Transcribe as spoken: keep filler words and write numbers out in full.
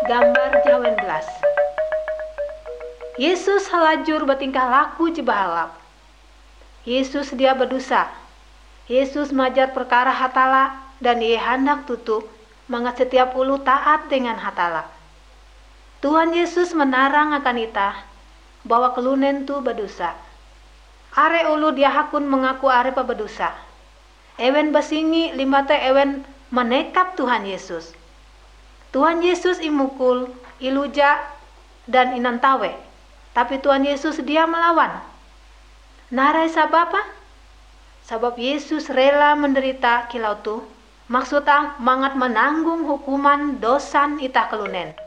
Gambar jawen belas. Yesus halajur bertingkah laku jebahalap. Yesus dia berdosa. Yesus majar perkara hatala dan ia hendak tutup mangat setiap ulu taat dengan hatala. Tuhan Yesus menarang akan ita bahwa kelunen tu berdosa. Are ulu dia hakun mengaku are pa berdosa. Ewen basingi lima te ewen menekap Tuhan Yesus. Tuhan Yesus imukul, iluja, dan inantawe. Tapi Tuhan Yesus dia melawan. Narai sabab apa? Sebab Yesus rela menderita kilau tu. Maksudnya mangat menanggung hukuman dosan ita kelunen.